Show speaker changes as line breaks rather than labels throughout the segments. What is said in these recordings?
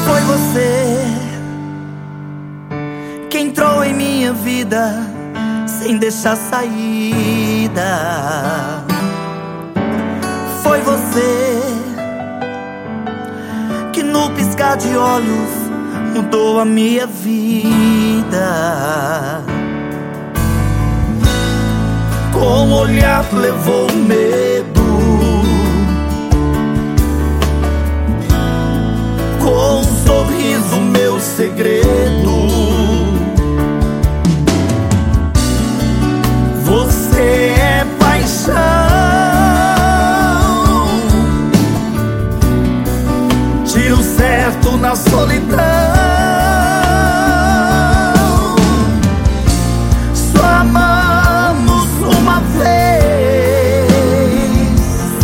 Foi você que entrou em minha vida sem deixar saída. Foi você que no piscar de olhos mudou a minha vida. Com o olhar levou o medo, com um sorriso meu segredo. Você é paixão, tiro certo na solidão. Só amamos uma vez,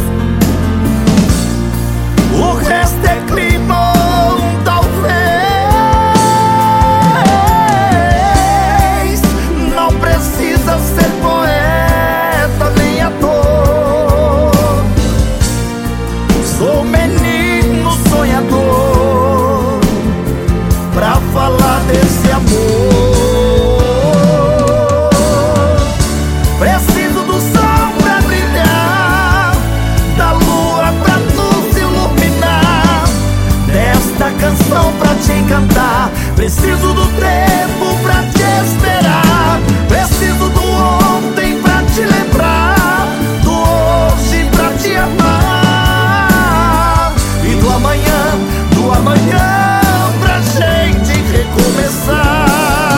o resto é clima. Sou menino sonhador pra falar desse amor. Preciso do sol pra brilhar, da lua pra nos iluminar, desta canção pra te cantar. Preciso do tempo pra te esperar, preciso do ontem pra te lembrar, do hoje pra te amar, do amanhã pra gente recomeçar.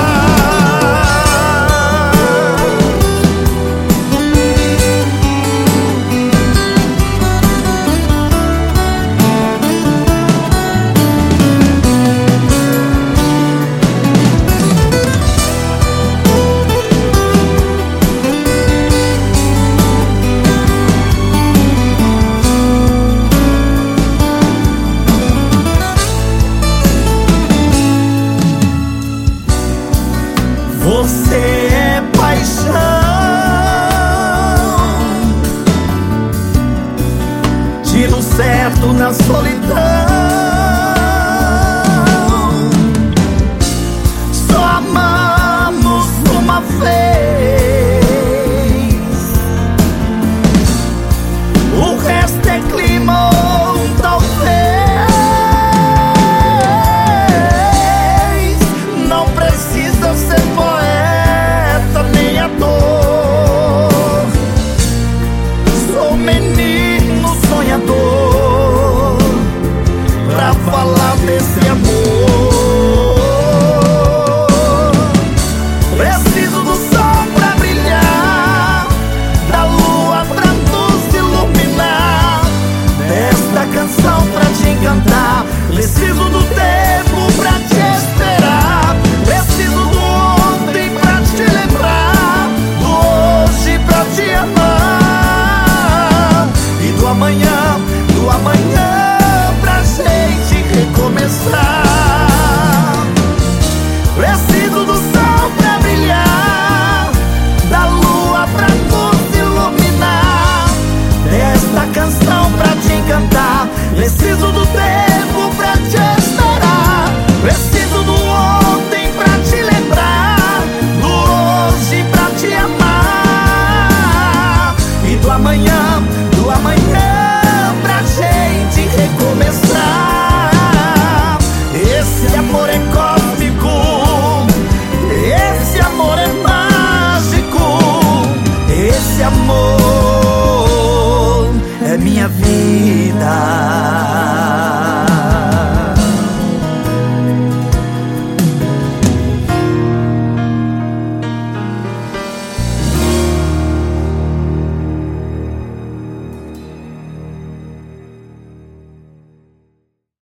Você é paixão, tiro certo na solidão. Só amamos uma vez, o resto é clima ou talvez. Não precisa ser poeta nem ator, sou menino sonhador pra falar desse amor. Preciso do sol pra brilhar, da lua pra nos iluminar, desta canção pra te cantar. Preciso do tempo pra te esperar, preciso do ontem pra te lembrar, do hoje pra te amar, e do amanhã pra gente recomeçar.